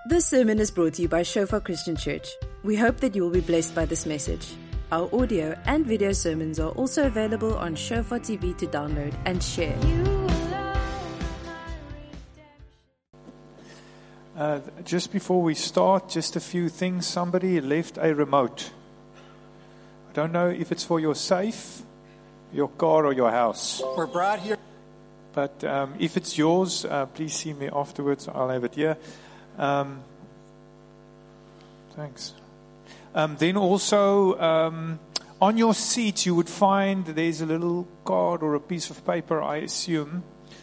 This sermon is brought to you by Shofar Christian Church. We hope that you will be blessed by this message. Our audio and video sermons are also available on Shofar TV to download and share. Just before we start, just a few things. Somebody left a remote. I don't know if it's for your safe, your car, or your house. We're brought here. But if it's yours, please see me afterwards. I'll have it here. Thanks. Then also, on your seat, you would find there's a little card or a piece of paper, I assume.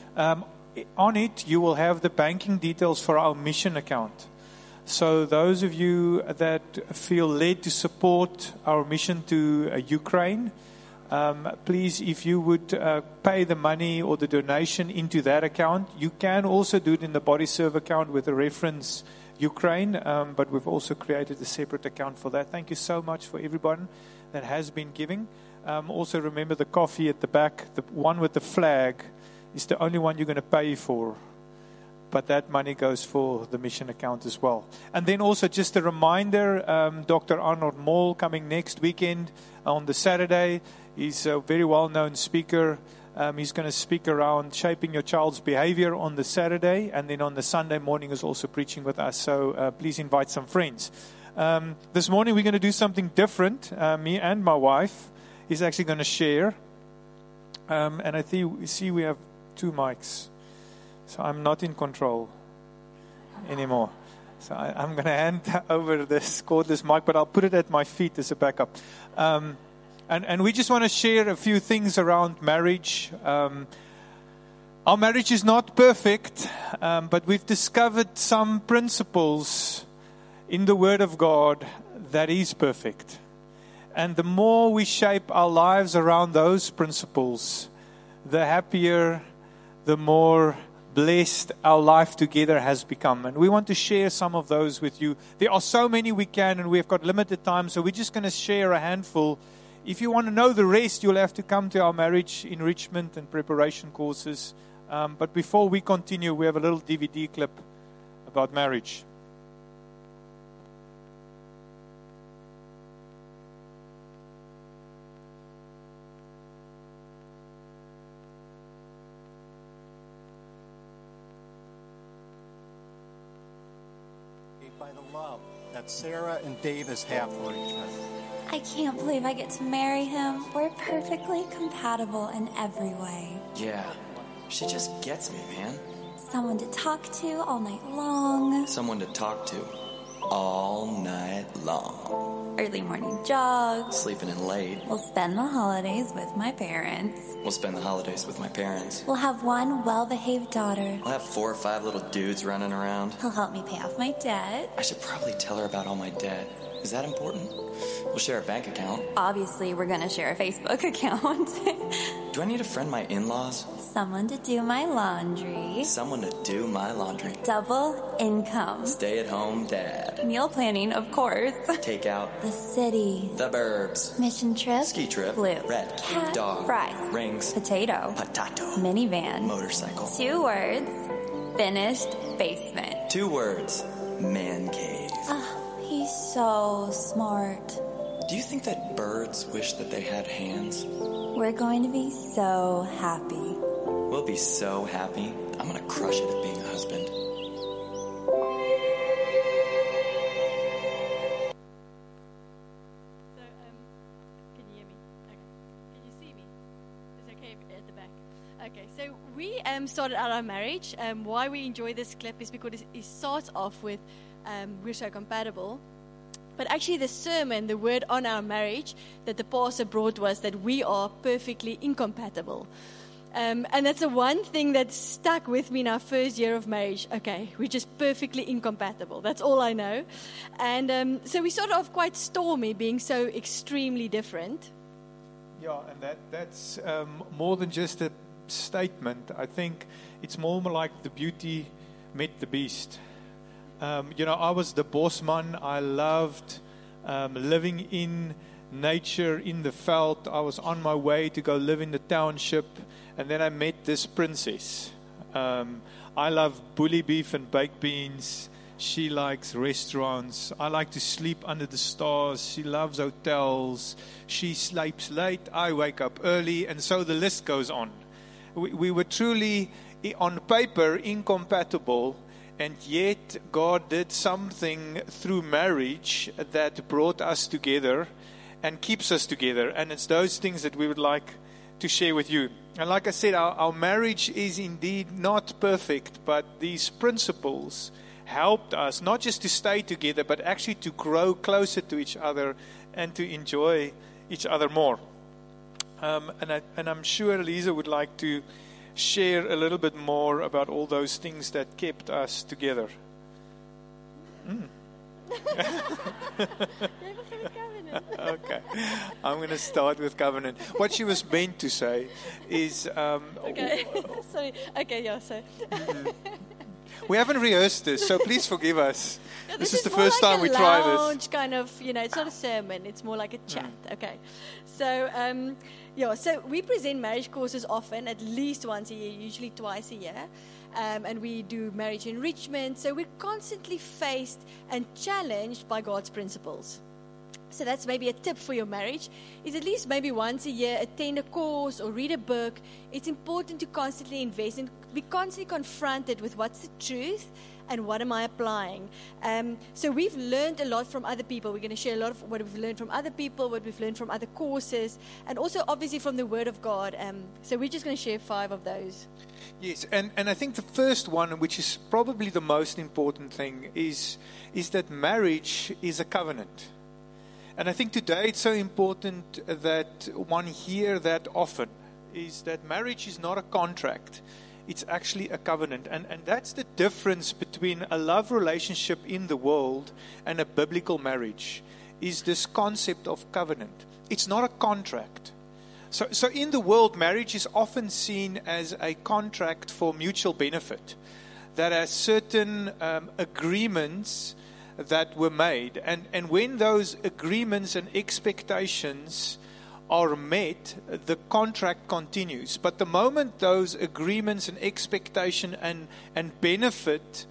On it, you will have the banking details for our mission account. So those of you that feel led to support our mission to Ukraine, please, if you would pay the money or the donation into that account. You can also do it in the Body Serve account with the reference Ukraine, but we've also created a separate account for that. Thank you so much for everyone that has been giving. Also remember the coffee at the back, the one with the flag, is the only one you're going to pay for. But that money goes for the mission account as well. And then also just a reminder, Dr. Arnold Mall coming next weekend on the Saturday. He's a very well-known speaker. He's going to speak around shaping your child's behavior on the Saturday. And then on the Sunday morning is also preaching with us. So please invite some friends. This morning we're going to do something different. Me and my wife is actually going to share. And I see we have two mics. So I'm not in control anymore. So I'm going to hand over this cordless mic, but I'll put it at my feet as a backup. And we just want to share a few things around marriage. Our marriage is not perfect, but we've discovered some principles in the Word of God that is perfect. And the more we shape our lives around those principles, the happier, the more blessed our life together has become. And we want to share some of those with you. There are so many we can, and we've got limited time, so we're just going to share a handful. If you want to know the rest, you'll have to come to our marriage enrichment and preparation courses. But before we continue, we have a little DVD clip about marriage. By the love that Sarah and Davis have for each other. I can't believe I get to marry him. We're perfectly compatible in every way. Yeah, she just gets me, man. Someone to talk to all night long. Someone to talk to all night long. Early morning jogs. Sleeping in late. We'll spend the holidays with my parents. We'll spend the holidays with my parents. We'll have one well-behaved daughter. I'll have 4 or 5 little dudes running around. He'll help me pay off my debt. I should probably tell her about all my debt. Is that important? We'll share a bank account. Obviously, we're going to share a Facebook account. Do I need to friend my in-laws? Someone to do my laundry. Someone to do my laundry. Double income. Stay-at-home dad. Meal planning, of course. Takeout. The city. The burbs. Mission trip. Ski trip. Blue. Red. Cat. Dog. Fries. Rings. Potato. Potato. Minivan. Motorcycle. 2 words. Finished basement. 2 words. Man cave. He's so smart. Do you think that birds wish that they had hands? We're going to be so happy. We'll be so happy. I'm going to crush it at being a husband. So, can you hear me? Okay. Can you see me? It's okay at the back. Okay, so we started out our marriage. Why we enjoy this clip is because it starts off with we're so compatible. But actually the sermon, the word on our marriage that the pastor brought was that we are perfectly incompatible. And that's the one thing that stuck with me in our first year of marriage. Okay, we're just perfectly incompatible. That's all I know. And so we started off quite stormy, being so extremely different. Yeah, and that's more than just a statement. I think it's more like the beauty met the beast. I was the boss man. I loved living in nature, in the veld. I was on my way to go live in the township. And then I met this princess. I love bully beef and baked beans. She likes restaurants. I like to sleep under the stars. She loves hotels. She sleeps late. I wake up early. And so the list goes on. We were truly, on paper, incompatible. And yet God did something through marriage that brought us together and keeps us together. And it's those things that we would like to share with you. And like I said, our marriage is indeed not perfect, but these principles helped us not just to stay together, but actually to grow closer to each other and to enjoy each other more. And I'm sure Lisa would like to share a little bit more about all those things that kept us together. Okay, I'm going to start with covenant. What she was meant to say is... Okay, sorry. Okay, yeah, so... We haven't rehearsed this, so please forgive us. Yeah, this is the more first like time we a try this. lounge kind of, it's not a sermon, it's more like a chat. Okay. So, so we present marriage courses often, at least once a year, usually twice a year. And we do marriage enrichment. So we're constantly faced and challenged by God's principles. So that's maybe a tip for your marriage, is at least maybe once a year attend a course or read a book. It's important to constantly invest and be constantly confronted with what's the truth and what am I applying. So we've learned a lot from other people. We're going to share a lot of what we've learned from other people, what we've learned from other courses, and also obviously from the Word of God. So we're just going to share 5 of those. Yes, and I think the first one, which is probably the most important thing, is that marriage is a covenant. And I think today it's so important that one hear that often, is that marriage is not a contract. It's actually a covenant. And that's the difference between a love relationship in the world and a biblical marriage, is this concept of covenant. It's not a contract. So in the world, marriage is often seen as a contract for mutual benefit that has certain agreements that were made. And when those agreements and expectations are met, the contract continues. But the moment those agreements and expectation and benefit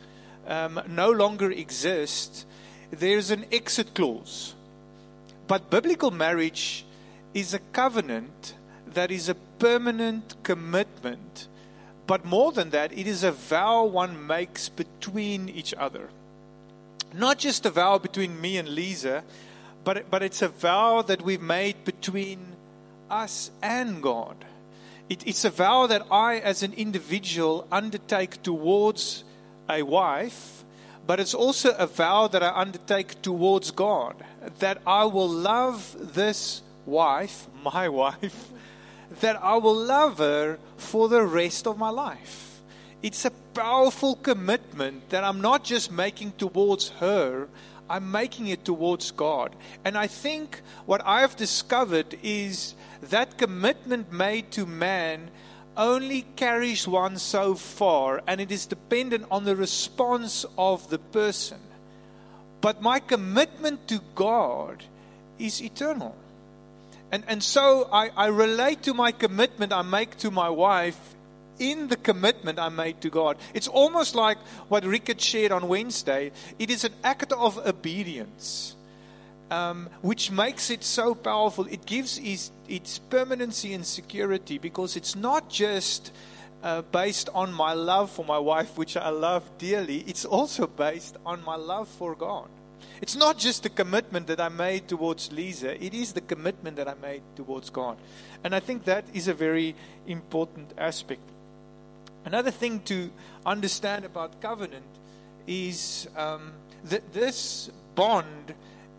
no longer exist, there's an exit clause. But biblical marriage is a covenant that is a permanent commitment. But more than that, it is a vow one makes between each other. Not just a vow between me and Lisa, but it's a vow that we've made between us and God. It's a vow that I, as an individual, undertake towards a wife, but it's also a vow that I undertake towards God, that I will love this wife, my wife, that I will love her for the rest of my life. It's a powerful commitment that I'm not just making towards her, I'm making it towards God. And I think what I've discovered is that commitment made to man only carries one so far, and it is dependent on the response of the person. But my commitment to God is eternal. And so I relate to my commitment I make to my wife in the commitment I made to God. It's almost like what Rickard shared on Wednesday. It is an act of obedience, which makes it so powerful. It gives its permanency and security, because it's not just based on my love for my wife, which I love dearly. It's also based on my love for God. It's not just the commitment that I made towards Lisa. It is the commitment that I made towards God. And I think that is a very important aspect. Another thing to understand about covenant is that this bond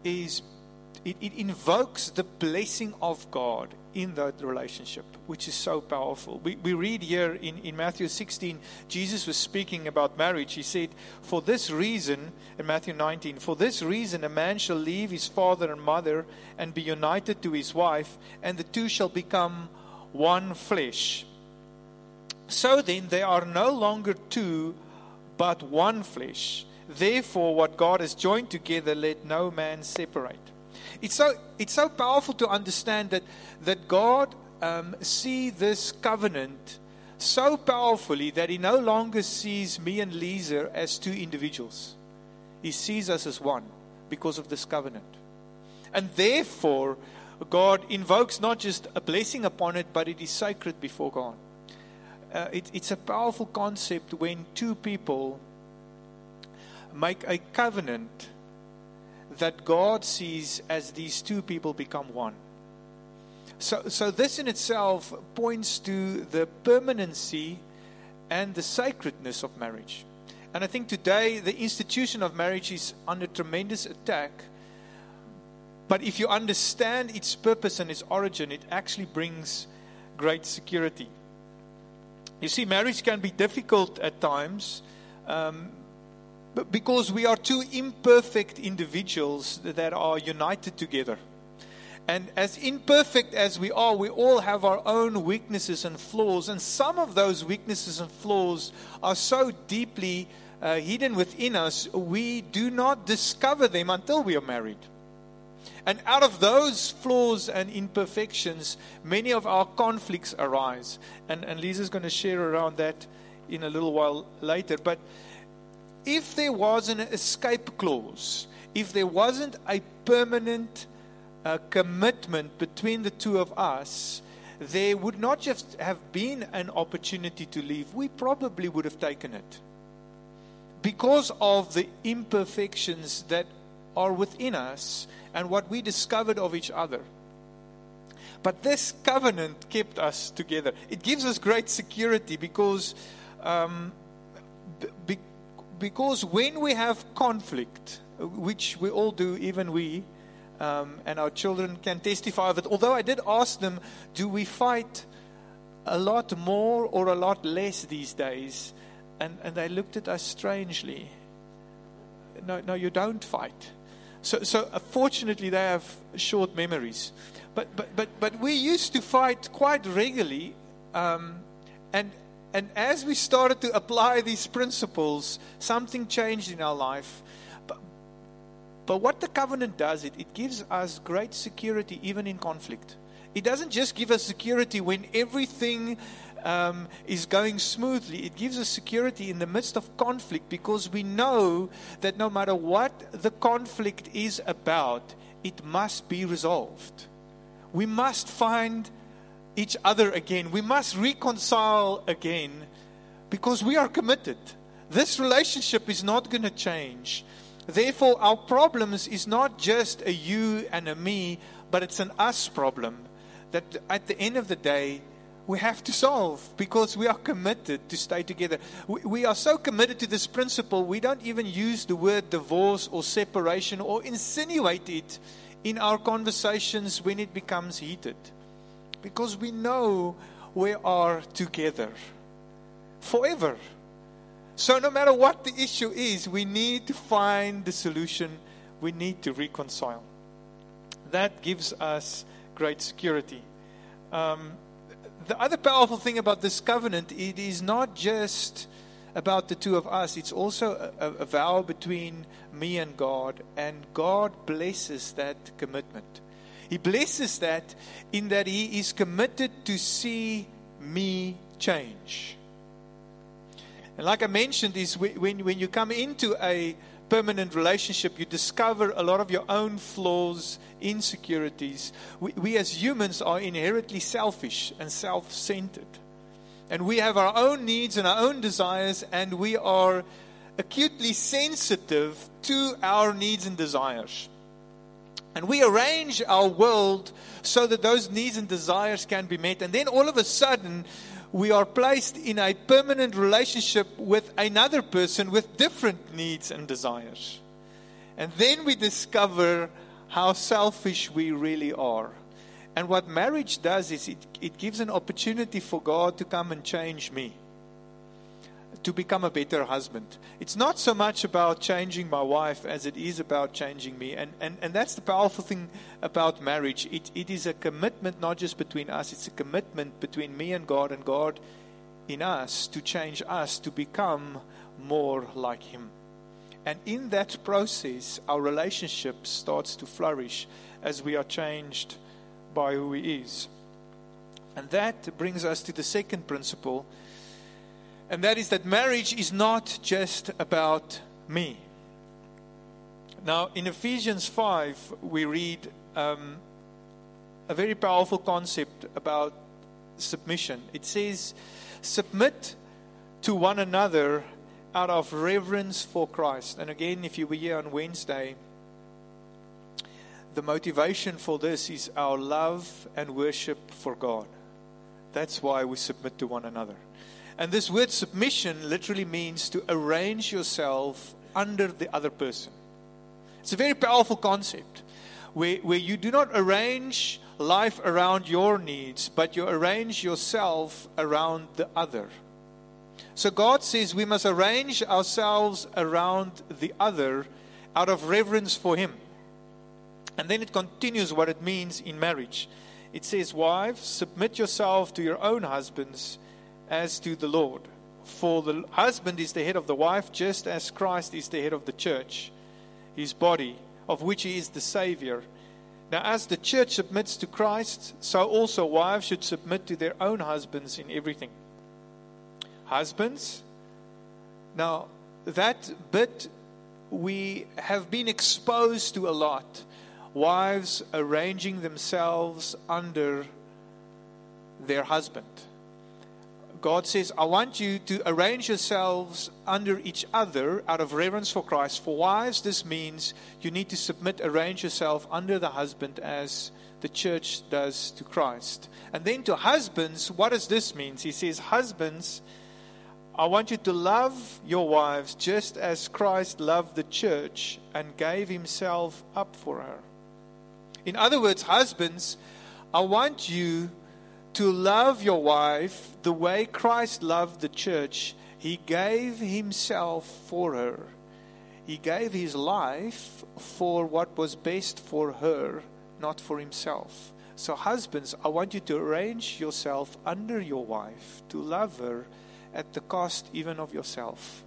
it invokes the blessing of God in that relationship, which is so powerful. We read here in Matthew 16, Jesus was speaking about marriage. He said, for this reason, in Matthew 19, for this reason a man shall leave his father and mother and be united to his wife, and the two shall become one flesh. So then they are no longer two, but one flesh. Therefore, what God has joined together, let no man separate. It's so powerful to understand that God sees this covenant so powerfully that He no longer sees me and Lisa as two individuals. He sees us as one because of this covenant. And therefore, God invokes not just a blessing upon it, but it is sacred before God. It's a powerful concept when two people make a covenant that God sees as these two people become one. So this in itself points to the permanency and the sacredness of marriage. And I think today the institution of marriage is under tremendous attack. But if you understand its purpose and its origin, it actually brings great security. You see, marriage can be difficult at times because we are two imperfect individuals that are united together. And as imperfect as we all have our own weaknesses and flaws. And some of those weaknesses and flaws are so deeply hidden within us, we do not discover them until we are married. And out of those flaws and imperfections, many of our conflicts arise. And Lisa's going to share around that in a little while later. But if there was an escape clause, if there wasn't a permanent commitment between the two of us, there would not just have been an opportunity to leave. We probably would have taken it. Because of the imperfections that are within us and what we discovered of each other. But this covenant kept us together. It gives us great security because when we have conflict, which we all do, even we, and our children can testify of it. Although I did ask them, do we fight a lot more or a lot less these days? And they looked at us strangely. No, you don't fight. So fortunately, they have short memories. But we used to fight quite regularly, and as we started to apply these principles, something changed in our life. But what the covenant does, it gives us great security even in conflict. It doesn't just give us security when everything is going smoothly. It gives us security in the midst of conflict because we know that no matter what the conflict is about, it must be resolved. We must find each other again. We must reconcile again because we are committed. This relationship is not going to change. Therefore, our problems is not just a you and a me, but it's an us problem that at the end of the day, we have to solve because we are committed to stay together. We are so committed to this principle, we don't even use the word divorce or separation or insinuate it in our conversations when it becomes heated. Because we know we are together forever. So no matter what the issue is, we need to find the solution. We need to reconcile. That gives us great security. The other powerful thing about this covenant, it is not just about the two of us. It's also a vow between me and God. And God blesses that commitment. He blesses that in that He is committed to see me change. And like I mentioned, is when you come into a permanent relationship, you discover a lot of your own flaws, insecurities. We as humans are inherently selfish and self-centered. And we have our own needs and our own desires, and we are acutely sensitive to our needs and desires. And we arrange our world so that those needs and desires can be met. And then all of a sudden, we are placed in a permanent relationship with another person with different needs and desires. And then we discover how selfish we really are. And what marriage does is it gives an opportunity for God to come and change me, to become a better husband. It's not so much about changing my wife as it is about changing me. And that's the powerful thing about marriage. It is a commitment not just between us, it's a commitment between me and God in us to change us to become more like Him. And in that process, our relationship starts to flourish as we are changed by who He is. And that brings us to the second principle. And that is that marriage is not just about me. Now, in Ephesians 5, we read a very powerful concept about submission. It says, submit to one another out of reverence for Christ. And again, if you were here on Wednesday, the motivation for this is our love and worship for God. That's why we submit to one another. And this word submission literally means to arrange yourself under the other person. It's a very powerful concept where you do not arrange life around your needs, but you arrange yourself around the other. So God says we must arrange ourselves around the other out of reverence for Him. And then it continues what it means in marriage. It says, wives, submit yourself to your own husbands as to the Lord. For the husband is the head of the wife, just as Christ is the head of the church, His body, of which He is the Savior. Now, as the church submits to Christ, so also wives should submit to their own husbands in everything. Husbands, now that bit we have been exposed to a lot. Wives arranging themselves under their husband. God says, I want you to arrange yourselves under each other out of reverence for Christ. For wives, this means you need to submit, arrange yourself under the husband as the church does to Christ. And then to husbands, what does this mean? He says, husbands, I want you to love your wives just as Christ loved the church and gave Himself up for her. In other words, husbands, I want you to love your wife the way Christ loved the church. He gave Himself for her. He gave His life for what was best for her, not for Himself. So husbands, I want you to arrange yourself under your wife, to love her at the cost even of yourself.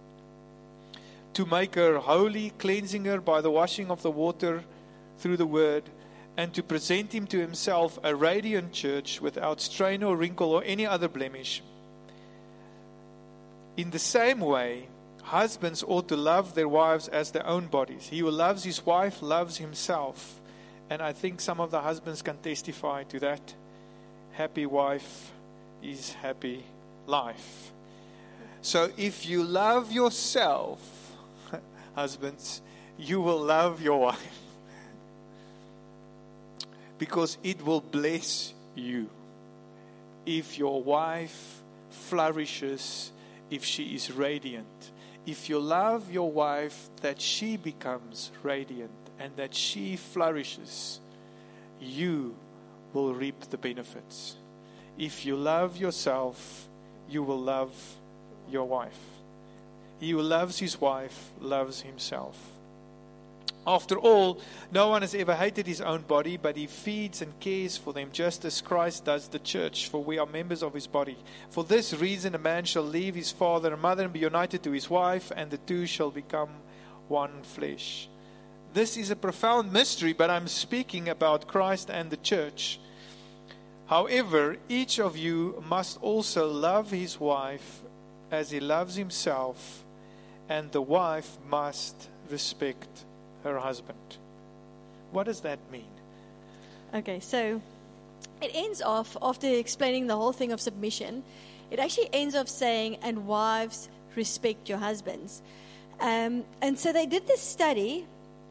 To make her holy, cleansing her by the washing of the water through the word, and to present Him to Himself a radiant church without stain or wrinkle or any other blemish. In the same way, husbands ought to love their wives as their own bodies. He who loves his wife loves himself. And I think some of the husbands can testify to that. Happy wife is happy life. So if you love yourself, husbands, you will love your wife. Because it will bless you. If your wife flourishes, if she is radiant. If you love your wife, that she becomes radiant and that she flourishes, you will reap the benefits. If you love yourself, you will love your wife. He who loves his wife loves himself. After all, no one has ever hated his own body, but he feeds and cares for them just as Christ does the church, for we are members of His body. For this reason, a man shall leave his father and mother and be united to his wife, and the two shall become one flesh. This is a profound mystery, but I'm speaking about Christ and the church. However, each of you must also love his wife as he loves himself, and the wife must respect her husband. What does that mean? Okay, so it ends off, after explaining the whole thing of submission, it actually ends off saying, and wives, respect your husbands. And so they did this study,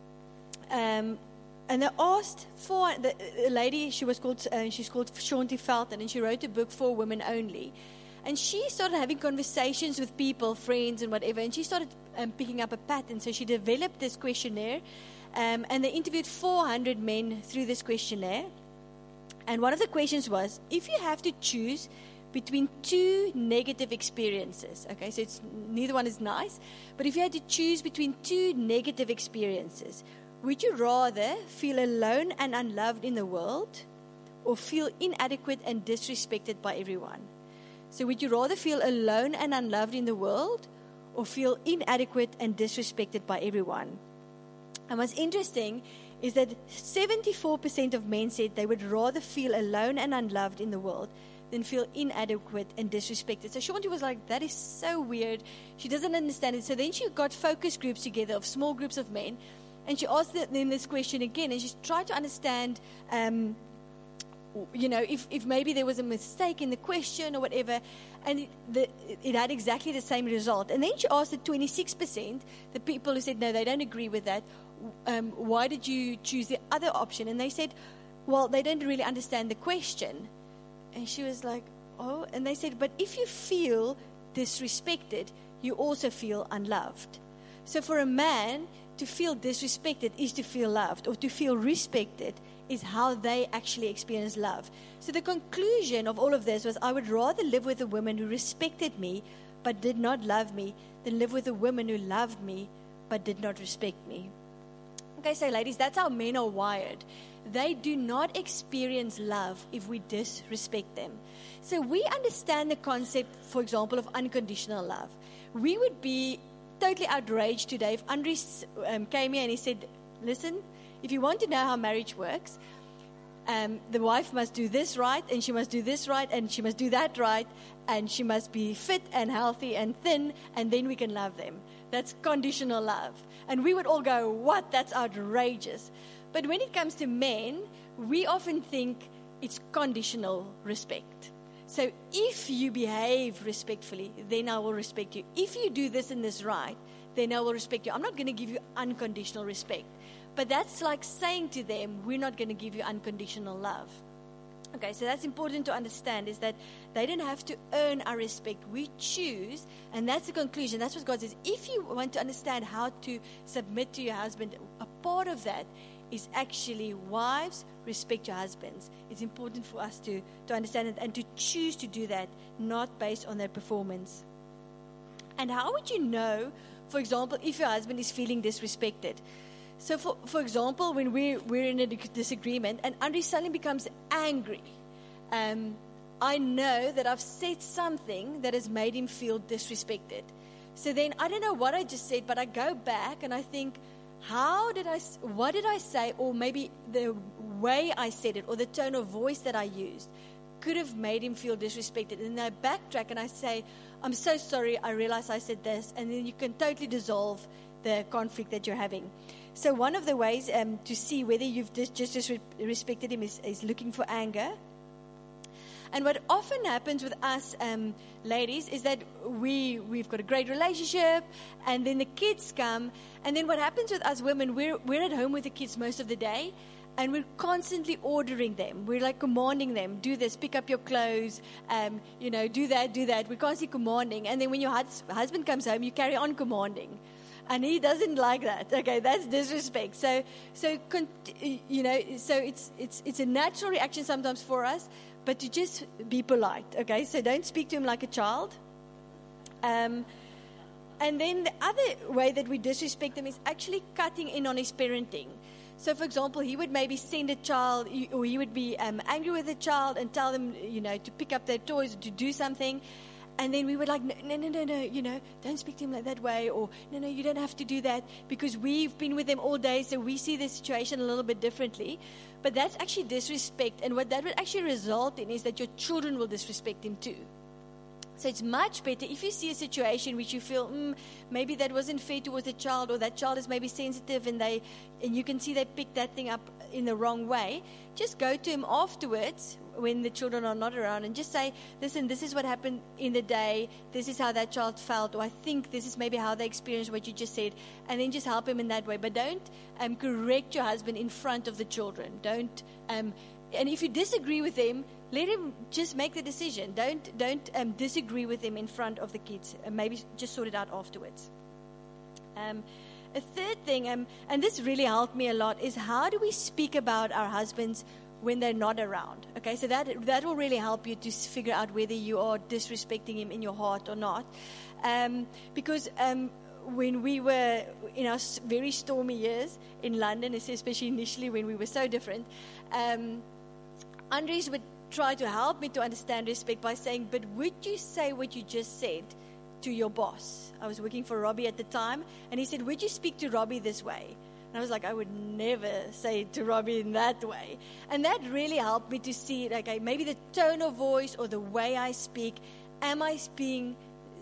and they asked for the lady. She's called Shaunti Felton, and she wrote a book for women only. And she started having conversations with people, friends and whatever, and she started picking up a pattern. So she developed this questionnaire, and they interviewed 400 men through this questionnaire. And one of the questions was, if you have to choose between two negative experiences, okay, so it's neither one is nice, but if you had to choose between two negative experiences, would you rather feel alone and unloved in the world, or feel inadequate and disrespected by everyone? So would you rather feel alone and unloved in the world, or feel inadequate and disrespected by everyone? And what's interesting is that 74% of men said they would rather feel alone and unloved in the world than feel inadequate and disrespected. So Shaunti was like, that is so weird. She doesn't understand it. So then she got focus groups together of small groups of men, And she asked them this question again, and she tried to understand, if maybe there was a mistake in the question or whatever, and it had exactly the same result. And then she asked the 26%, the people who said, no, they don't agree with that, why did you choose the other option? And they said, well, they don't really understand the question. And she was like, oh, and they said, but if you feel disrespected, you also feel unloved. So for a man, to feel disrespected is to feel loved, or to feel respected is how they actually experience love. So the conclusion of all of this was, I would rather live with a woman who respected me but did not love me than live with a woman who loved me but did not respect me. Okay, so ladies, that's how men are wired. They do not experience love if we disrespect them. So we understand the concept, for example, of unconditional love. We would be totally outraged today if Andries came here and he said, listen, if you want to know how marriage works, the wife must do this right, and she must do this right, and she must do that right, and she must be fit and healthy and thin, and then we can love them. That's conditional love. And we would all go, what? That's outrageous. But when it comes to men, we often think it's conditional respect. So if you behave respectfully, then I will respect you. If you do this and this right, then I will respect you. I'm not going to give you unconditional respect. But that's like saying to them, we're not going to give you unconditional love. Okay, so that's important to understand, is that they don't have to earn our respect. We choose, and that's the conclusion. That's what God says. If you want to understand how to submit to your husband, a part of that is actually, wives, respect your husbands. It's important for us to understand it and to choose to do that, not based on their performance. And how would you know, for example, if your husband is feeling disrespected? So, for example, when we're in a disagreement and Andries suddenly becomes angry, I know that I've said something that has made him feel disrespected. So then I don't know what I just said, but I go back and I think, what did I say? Or maybe the way I said it or the tone of voice that I used could have made him feel disrespected. And then I backtrack and I say, I'm so sorry, I realized I said this. And then you can totally dissolve the conflict that you're having. So one of the ways to see whether you've just disrespected him is looking for anger. And what often happens with us ladies is that we've got a great relationship, and then the kids come, and then what happens with us women, we're at home with the kids most of the day, and we're constantly ordering them. We're like commanding them, do this, pick up your clothes, do that. We're constantly commanding, and then when your husband comes home, you carry on commanding. And he doesn't like that. Okay, that's disrespect. So it's a natural reaction sometimes for us, but to just be polite. Okay, so don't speak to him like a child. And then the other way that we disrespect him is actually cutting in on his parenting. So, for example, he would maybe send a child, or he would be angry with a child and tell them, to pick up their toys or to do something. And then we were like, no, don't speak to him like that way. Or, no, you don't have to do that, because we've been with them all day, so we see the situation a little bit differently. But that's actually disrespect. And what that would actually result in is that your children will disrespect him too. So it's much better if you see a situation which you feel, maybe that wasn't fair towards the child, or that child is maybe sensitive and you can see they picked that thing up in the wrong way. Just go to him afterwards when the children are not around and just say, listen, this is what happened in the day. This is how that child felt, or I think this is maybe how they experienced what you just said. And then just help him in that way. But don't correct your husband in front of the children. Don't, and if you disagree with him, let him just make the decision. Don't disagree with him in front of the kids. Maybe just sort it out afterwards. A third thing, and this really helped me a lot, is how do we speak about our husbands when they're not around? Okay, so that will really help you to figure out whether you are disrespecting him in your heart or not. Because when we were in our very stormy years in London, especially initially when we were so different, Andries would try to help me to understand respect by saying, but would you say what you just said to your boss? I was working for Robbie at the time, and he said, would you speak to Robbie this way? And I was like, I would never say it to Robbie in that way. And that really helped me to see it, okay, maybe the tone of voice or the way I speak, am I being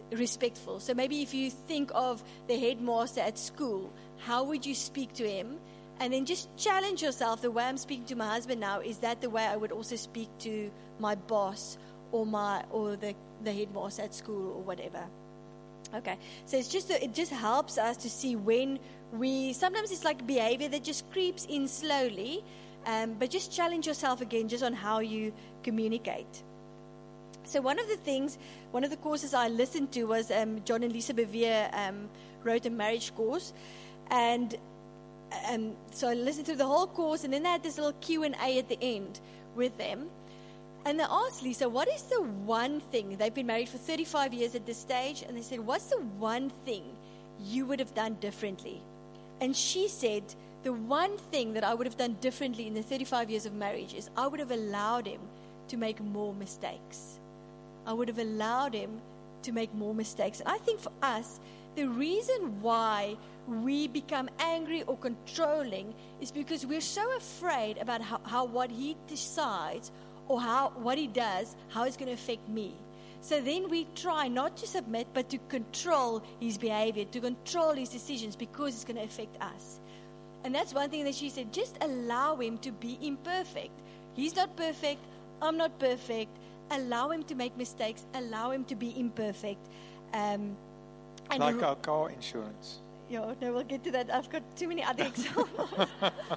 respectful. So maybe if you think of the headmaster at school, how would you speak to him? And then just challenge yourself. The way I'm speaking to my husband now, is that the way I would also speak to my boss or the headmaster at school or whatever? Okay, so it just helps us to see when sometimes it's like behavior that just creeps in slowly, but just challenge yourself again just on how you communicate. So one of the courses I listened to was John and Lisa Bevere wrote a marriage course, and so I listened to the whole course, and then they had this little Q&A at the end with them. And they asked Lisa, what is the one thing, they've been married for 35 years at this stage, and they said, what's the one thing you would have done differently? And she said, the one thing that I would have done differently in the 35 years of marriage is I would have allowed him to make more mistakes. I would have allowed him to make more mistakes. And I think for us, the reason why we become angry or controlling is because we're so afraid about how what he decides or what he does, how it's going to affect me. So then we try not to submit, but to control his behavior, to control his decisions, because it's going to affect us. And that's one thing that she said, just allow him to be imperfect. He's not perfect, I'm not perfect. Allow him to make mistakes, allow him to be imperfect. Like our car insurance. Yeah, no, we'll get to that. I've got too many other examples.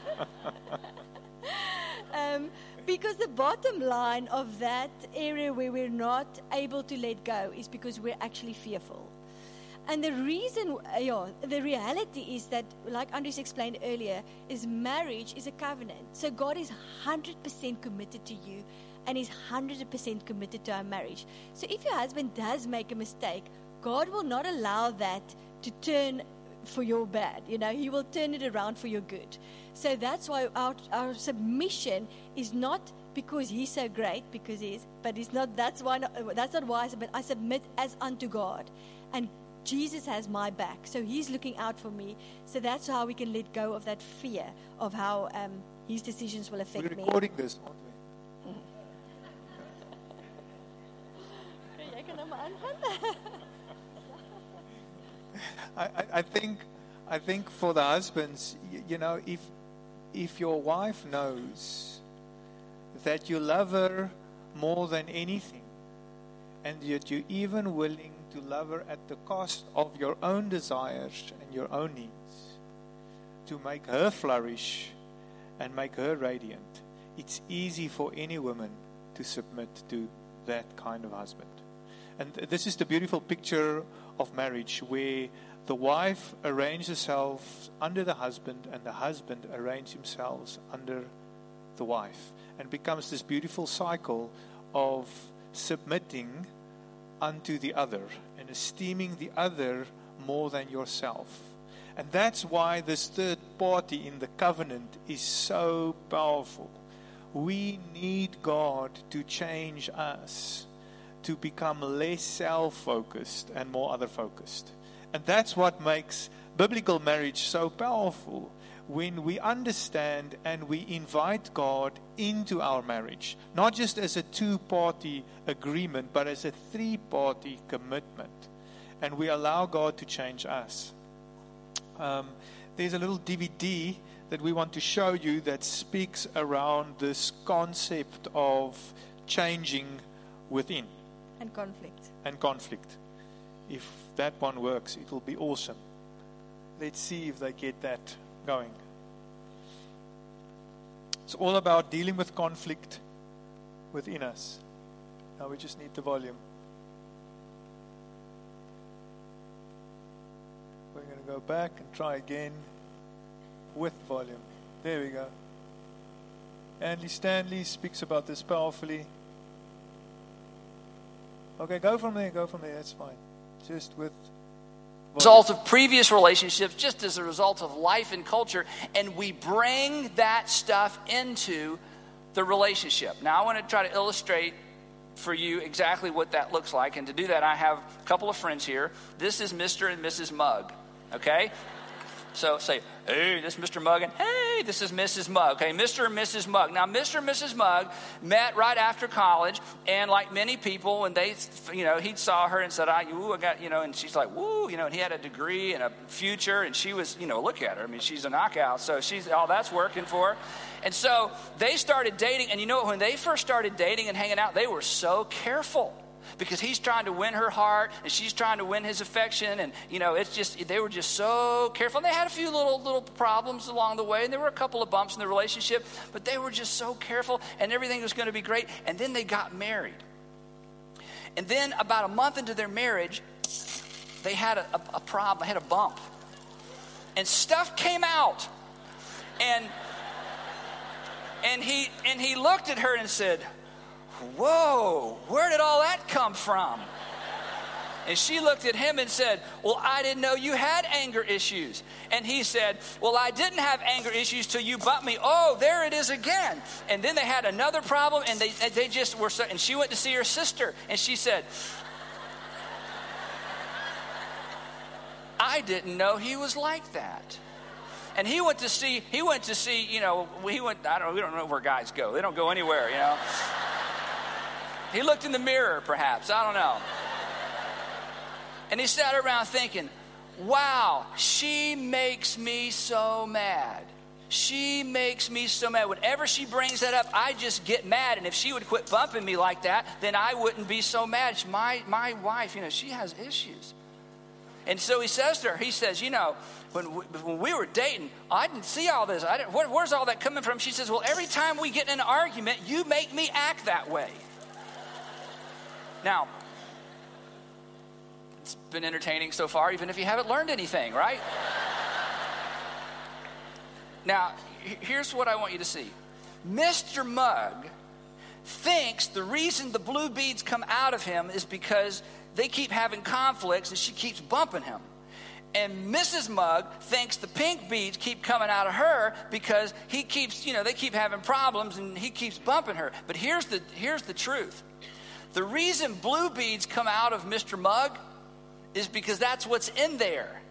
Because the bottom line of that area where we're not able to let go is because we're actually fearful. And the reason, the reality is that, like Andres explained earlier, is marriage is a covenant. So God is 100% committed to you, and is 100% committed to our marriage. So if your husband does make a mistake, God will not allow that to turn for your bad. He will turn it around for your good. So that's why our submission is not because he's so great, because he is, but it's not. That's not why I submit. I submit as unto God, and Jesus has my back, so he's looking out for me. So that's how we can let go of that fear of how his decisions will affect me. We're recording this, aren't we? I think for the husbands, if your wife knows that you love her more than anything, and yet you're even willing to love her at the cost of your own desires and your own needs, to make her flourish and make her radiant, it's easy for any woman to submit to that kind of husband. And this is the beautiful picture of marriage, where the wife arranges herself under the husband, and the husband arranges himself under the wife, and becomes this beautiful cycle of submitting unto the other and esteeming the other more than yourself. And that's why this third party in the covenant is so powerful. We need God to change us, to become less self-focused and more other-focused. And that's what makes biblical marriage so powerful, when we understand and we invite God into our marriage, not just as a two-party agreement, but as a three-party commitment. And we allow God to change us. There's a little DVD that we want to show you that speaks around this concept of changing within. And conflict. If that one works, it will be awesome. Let's see if they get that going. It's all about dealing with conflict within us. Now we just need the volume. We're going to go back and try again with volume. There we go. Andy Stanley speaks about this powerfully. Okay, go from there, that's fine. Just with result of previous relationships, just as a result of life and culture, and we bring that stuff into the relationship. Now I want to try to illustrate for you exactly what that looks like, and to do that I have a couple of friends here. This is Mr. and Mrs. Mugg, okay? So say, hey, this is Mr. Mugg, and hey, this is Mrs. Mugg. Okay, Mr. and Mrs. Mugg. Now, Mr. and Mrs. Mugg met right after college, and like many people, when they, he saw her and said, I got, and she's like, woo, and he had a degree and a future, and she was, look at her. I mean, she's a knockout, so that's working for her. And so they started dating, and when they first started dating and hanging out, they were so careful. Because he's trying to win her heart and she's trying to win his affection. And, they were just so careful. And they had a few little problems along the way. And there were a couple of bumps in the relationship. But they were just so careful and everything was going to be great. And then they got married. And then about a month into their marriage, they had a problem. They had a bump. And stuff came out. And he looked at her and said, whoa, where did all that come from? And she looked at him and said, well, I didn't know you had anger issues. And he said, well, I didn't have anger issues till you bumped me. Oh, there it is again. And then they had another problem, and they just were so, and she went to see her sister, and she said, I didn't know he was like that. And we don't know where guys go. They don't go anywhere, He looked in the mirror, perhaps. I don't know. And he sat around thinking, wow, she makes me so mad. She makes me so mad. Whenever she brings that up, I just get mad. And if she would quit bumping me like that, then I wouldn't be so mad. My wife, she has issues. And so he says to her, when we were dating, I didn't see all this. Where's all that coming from? She says, well, every time we get in an argument, you make me act that way. Now, it's been entertaining so far, even if you haven't learned anything, right? Now, here's what I want you to see. Mr. Mugg thinks the reason the blue beads come out of him is because they keep having conflicts and she keeps bumping him. And Mrs. Mugg thinks the pink beads keep coming out of her because he keeps, they keep having problems and he keeps bumping her. But here's the truth. The reason blue beads come out of Mr. Mugg is because that's what's in there.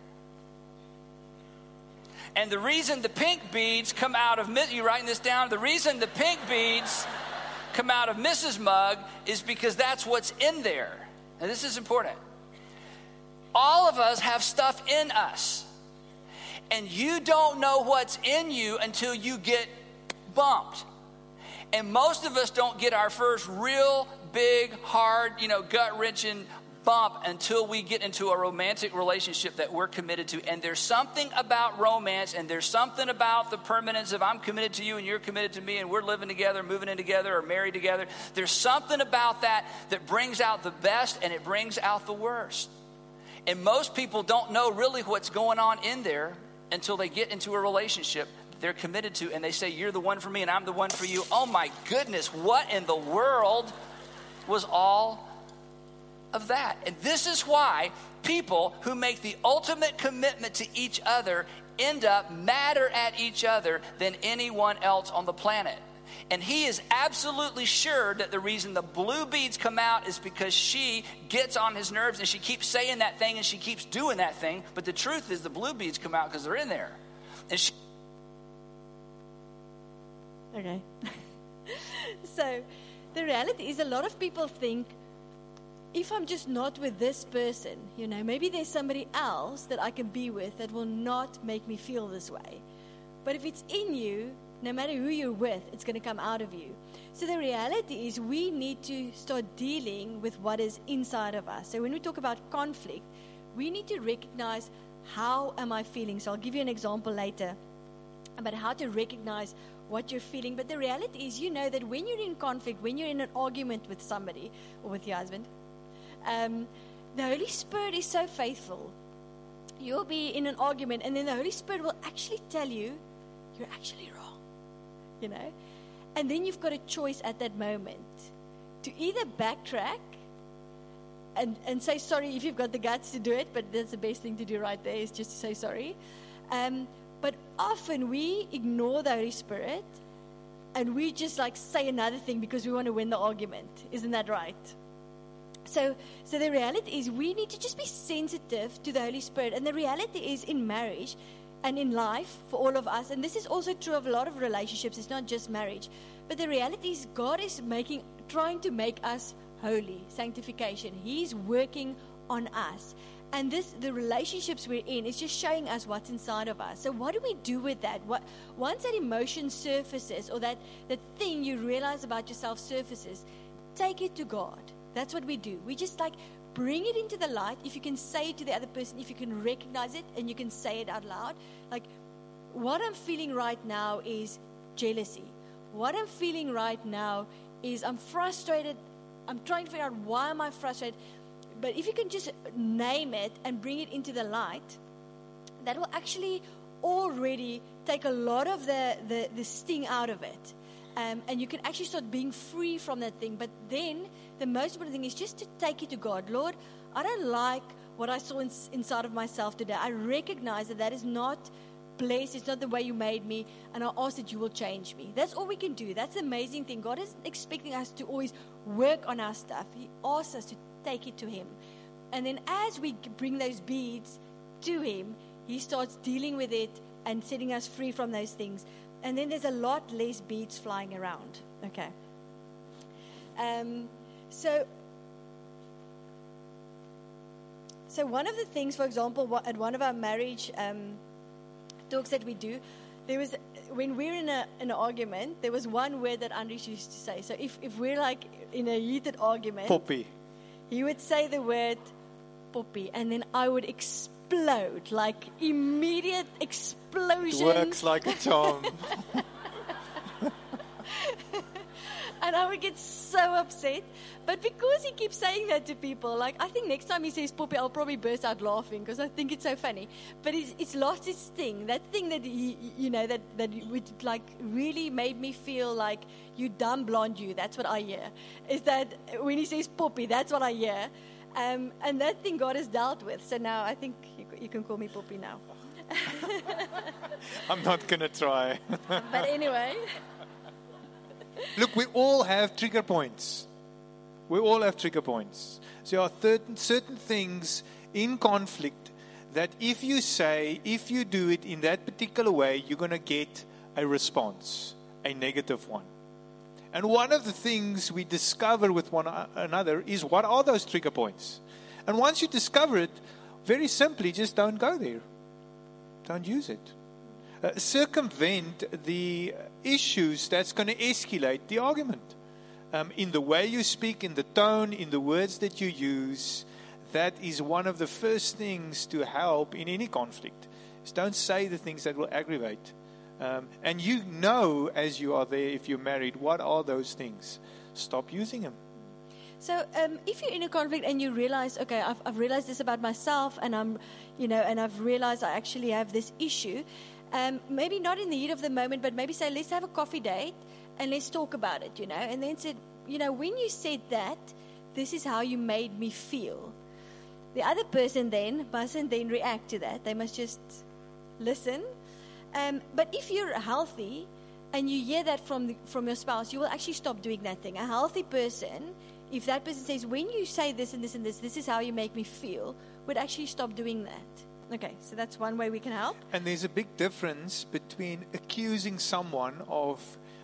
And the reason the pink beads come out of, you writing this down? The reason the pink beads come out of Mrs. Mugg is because that's what's in there. And this is important. All of us have stuff in us. And you don't know what's in you until you get bumped. And most of us don't get our first real big, hard, gut-wrenching bump until we get into a romantic relationship that we're committed to. And there's something about romance, and there's something about the permanence of I'm committed to you and you're committed to me and we're living together, moving in together, or married together. There's something about that brings out the best and it brings out the worst. And most people don't know really what's going on in there until they get into a relationship they're committed to and they say, you're the one for me and I'm the one for you. Oh my goodness, what in the world was all of that? And this is why people who make the ultimate commitment to each other end up madder at each other than anyone else on the planet. And he is absolutely sure that the reason the blue beads come out is because she gets on his nerves and she keeps saying that thing and she keeps doing that thing. But the truth is the blue beads come out because they're in there. And she... Okay. So the reality is a lot of people think, if I'm just not with this person, maybe there's somebody else that I can be with that will not make me feel this way. But if it's in you, no matter who you're with, it's going to come out of you. So the reality is we need to start dealing with what is inside of us. So when we talk about conflict, we need to recognize, how am I feeling? So I'll give you an example later about how to recognize what you're feeling. But the reality is, that when you're in conflict, when you're in an argument with somebody or with your husband, the Holy Spirit is so faithful. You'll be in an argument and then the Holy Spirit will actually tell you, you're actually wrong, And then you've got a choice at that moment to either backtrack and say sorry if you've got the guts to do it, but that's the best thing to do right there is just to say sorry. But often we ignore the Holy Spirit and we just say another thing because we want to win the argument. Isn't that right? So the reality is we need to just be sensitive to the Holy Spirit. And the reality is in marriage, and in life for all of us, and this is also true of a lot of relationships, it's not just marriage, but the reality is God is trying to make us holy, sanctification. He's working on us. And the relationships we're in is just showing us what's inside of us. So what do we do with that? Once that emotion surfaces, or that thing you realize about yourself surfaces, take it to God. That's what we do. We just bring it into the light. If you can say it to the other person, if you can recognize it and you can say it out loud, what I'm feeling right now is jealousy. What I'm feeling right now is I'm frustrated. I'm trying to figure out why am I frustrated. But if you can just name it and bring it into the light, that will actually already take a lot of the sting out of it. And you can actually start being free from that thing. But then the most important thing is just to take it to God. Lord, I don't like what I saw inside of myself today. I recognize that is not blessed. It's not the way you made me. And I ask that you will change me. That's all we can do. That's the amazing thing. God isn't expecting us to always work on our stuff. He asks us to take it to Him. And then as we bring those beads to Him, He starts dealing with it and setting us free from those things. And then there's a lot less beads flying around. Okay. So one of the things, for example, at one of our marriage talks that we do, when we're in an argument, there was one word that Andries used to say. So if we're in a heated argument, Poppy. He would say the word poppy, and then I would explode, immediate explosion. It works like a charm. And I would get so upset. But because he keeps saying that to people, I think next time he says poppy, I'll probably burst out laughing because I think it's so funny. But it's lost its sting. That thing that he, that would really made me feel like, you dumb blonde you. That's what I hear. Is that when he says poppy, that's what I hear. And that thing God has dealt with. So now I think you can call me poppy now. I'm not going to try. But anyway. Look, we all have trigger points. We all have trigger points. So there are certain things in conflict that if you do it in that particular way, you're going to get a response, a negative one. And one of the things we discover with one another is, what are those trigger points? And once you discover it, very simply, just don't go there. Don't use it. Circumvent the issues that's going to escalate the argument. In the way you speak, in the tone, in the words that you use, that is one of the first things to help in any conflict. Is don't say the things that will aggravate. And you know, as you are there, if you're married, what are those things? Stop using them. So, if you're in a conflict and you realize, okay, I've realized this about myself, and and I've realized I actually have this issue. Maybe not in the heat of the moment, but maybe say, let's have a coffee date and let's talk about it, And then said, when you said that, this is how you made me feel. The other person then mustn't then react to that. They must just listen. But if you're healthy and you hear that from your spouse, you will actually stop doing that thing. A healthy person, if that person says, when you say this and this and this is how you make me feel, would actually stop doing that. Okay, so that's one way we can help. And there's a big difference between accusing someone of,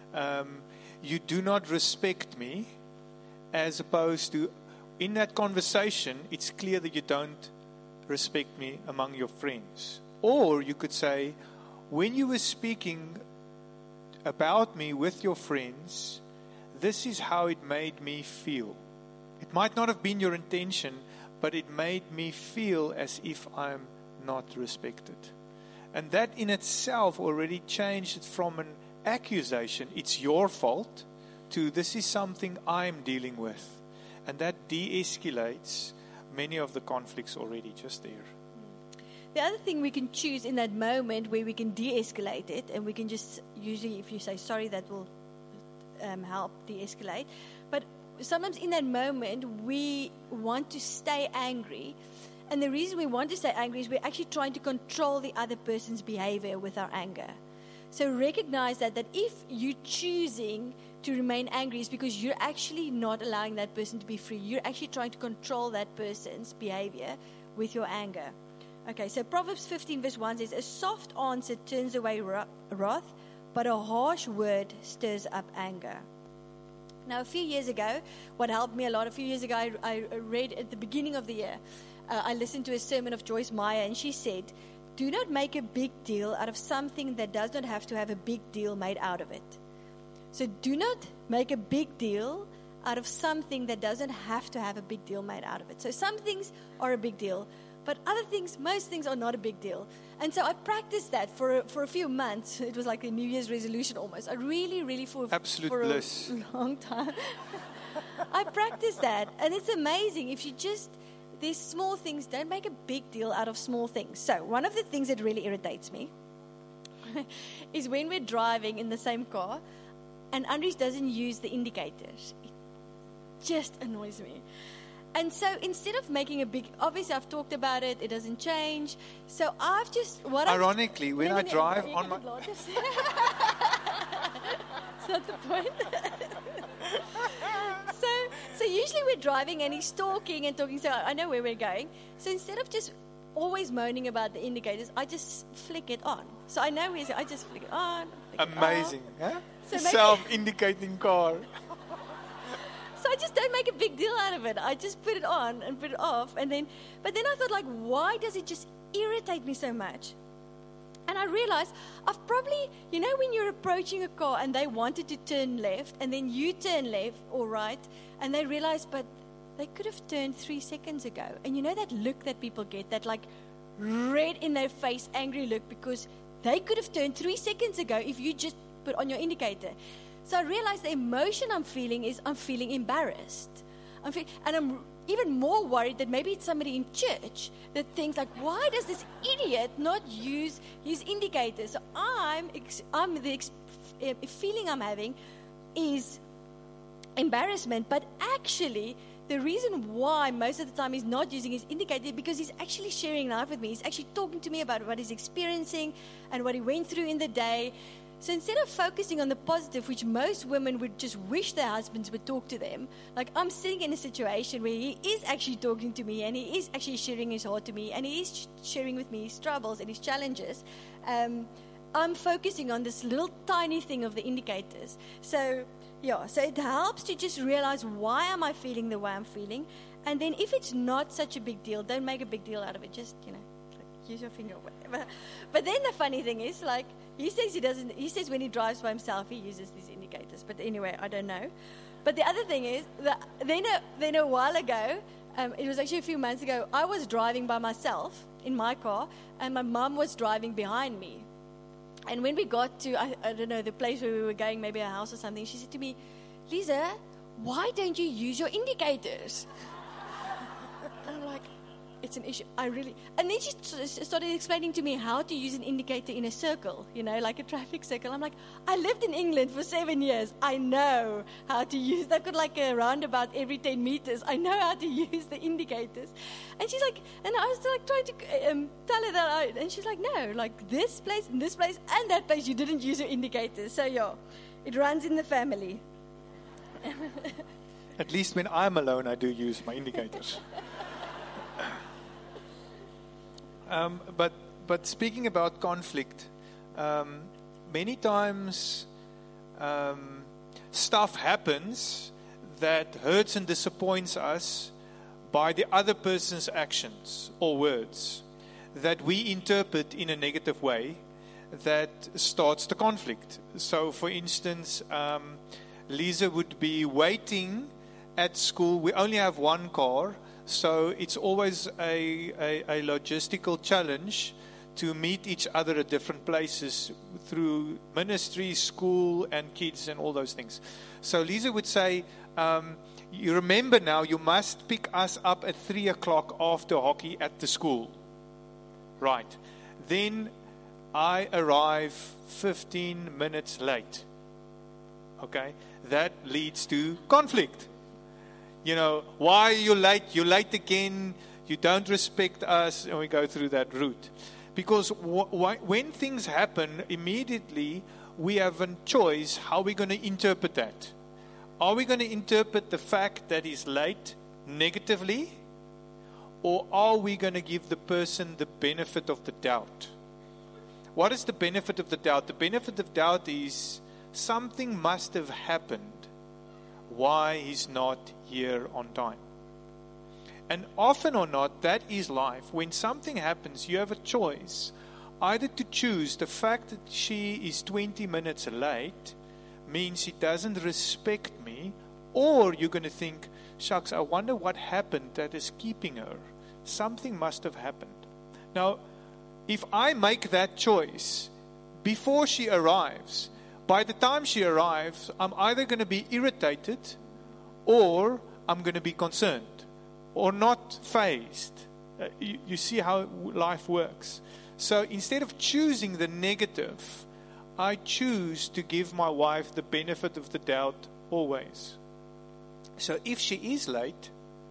you do not respect me, as opposed to, in that conversation, it's clear that you don't respect me among your friends. Or you could say, when you were speaking about me with your friends, this is how it made me feel. It might not have been your intention, but it made me feel as if I'm not respected. And that in itself already changed it from an accusation, it's your fault, to this is something I'm dealing with. And that de-escalates many of the conflicts already just there. The other thing we can choose in that moment where we can de-escalate it, and we can just, usually if you say sorry, that will help de-escalate. But sometimes in that moment, we want to stay angry. And the reason we want to stay angry is we're actually trying to control the other person's behavior with our anger. So recognize that if you're choosing to remain angry, is because you're actually not allowing that person to be free. You're actually trying to control that person's behavior with your anger. Okay, so Proverbs 15 verse 1 says, a soft answer turns away wrath, but a harsh word stirs up anger. Now, a few years ago, what helped me a lot, I read at the beginning of the year, I listened to a sermon of Joyce Meyer, and she said, do not make a big deal out of something that does not have to have a big deal made out of it. So do not make a big deal out of something that doesn't have to have a big deal made out of it. So some things are a big deal, but other things, most things are not a big deal. And so I practiced that for a few months. It was like a New Year's resolution almost. I really for Absolute for bliss. a long time. I practiced that. And it's amazing. If you just, these small things, don't make a big deal out of small things. So one of the things that really irritates me is when we're driving in the same car and Andries doesn't use the indicators. It just annoys me. And so instead of making a big, obviously I've talked about it, it doesn't change. So I've just, Ironically, when I drive on my... It's not the point. So usually we're driving and he's talking and talking, so I know where we're going. So instead of just always moaning about the indicators, I just flick it on. So I know I just flick it on. Amazing, huh? So maybe, self-indicating car. So I just don't make a big deal out of it. I just put it on and put it off. But then I thought, like, why does it just irritate me so much? And I realized I've probably, when you're approaching a car and they wanted to turn left and then you turn left or right and they realize, but they could have turned 3 seconds ago. And you know that look that people get, that like red in their face, angry look, because they could have turned 3 seconds ago if you just put on your indicator. So I realized the emotion I'm feeling is I'm feeling embarrassed. And I'm even more worried that maybe it's somebody in church that thinks like, why does this idiot not use his indicators? So the feeling I'm having is embarrassment, but actually the reason why most of the time he's not using his indicator is because he's actually sharing life with me. He's actually talking to me about what he's experiencing and what he went through in the day. So instead of focusing on the positive, which most women would just wish their husbands would talk to them, like I'm sitting in a situation where he is actually talking to me and he is actually sharing his heart to me and he is sharing with me his troubles and his challenges. I'm focusing on this little tiny thing of the indicators. So it helps to just realize, why am I feeling the way I'm feeling? And then if it's not such a big deal, don't make a big deal out of it. Just, use your finger or whatever. But then the funny thing is, like, he says when he drives by himself, he uses these indicators. But anyway, I don't know. But the other thing is, then a while ago, it was actually a few months ago, I was driving by myself in my car, and my mom was driving behind me. And when we got to, I don't know, the place where we were going, maybe a house or something, she said to me, Lisa, why don't you use your indicators? And I'm like, it's an issue. And then she started explaining to me how to use an indicator in a circle, like a traffic circle. I'm like, I lived in England for 7 years. I know how to use, they've got like a roundabout every 10 meters. I know how to use the indicators. And she's like, and I was like trying to tell her that and she's like, no, like this place and that place, you didn't use your indicators. So it runs in the family. At least when I'm alone, I do use my indicators. But speaking about conflict, many times stuff happens that hurts and disappoints us by the other person's actions or words that we interpret in a negative way that starts the conflict. So, for instance, Lisa would be waiting at school. We only have one car. So it's always a logistical challenge to meet each other at different places through ministry, school, and kids and all those things. So Lisa would say, you remember now, you must pick us up at 3 o'clock after hockey at the school. Right. Then I arrive 15 minutes late. Okay. That leads to conflict. Why are you late? You're late again. You don't respect us. And we go through that route. Because when things happen, immediately we have a choice how we're going to interpret that. Are we going to interpret the fact that he's late negatively? or are we going to give the person the benefit of the doubt? What is the benefit of the doubt? The benefit of doubt is something must have happened why he's not here on time. And often or not, that is life. When something happens, you have a choice. Either to choose the fact that she is 20 minutes late means she doesn't respect me, or you're going to think, shucks, I wonder what happened that is keeping her. Something must have happened. Now, if I make that choice before she arrives, by the time she arrives, I'm either going to be irritated or I'm going to be concerned or not fazed. You see how life works. So instead of choosing the negative, I choose to give my wife the benefit of the doubt always. So if she is late,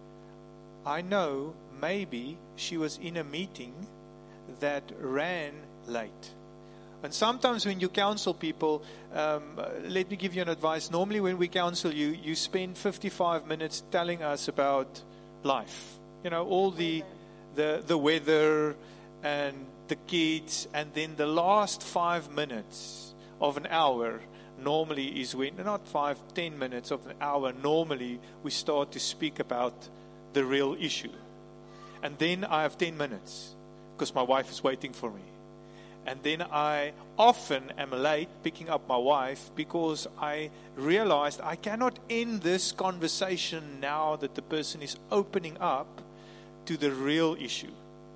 I know maybe she was in a meeting that ran late. And sometimes when you counsel people, let me give you an advice. Normally when we counsel you, you spend 55 minutes telling us about life. You know, all the weather and the kids, and then the last 5 minutes of an hour normally is when, not 5-10 minutes of an hour, normally we start to speak about the real issue. And then I have 10 minutes because my wife is waiting for me. And then I often am late picking up my wife because I realized I cannot end this conversation now that the person is opening up to the real issue.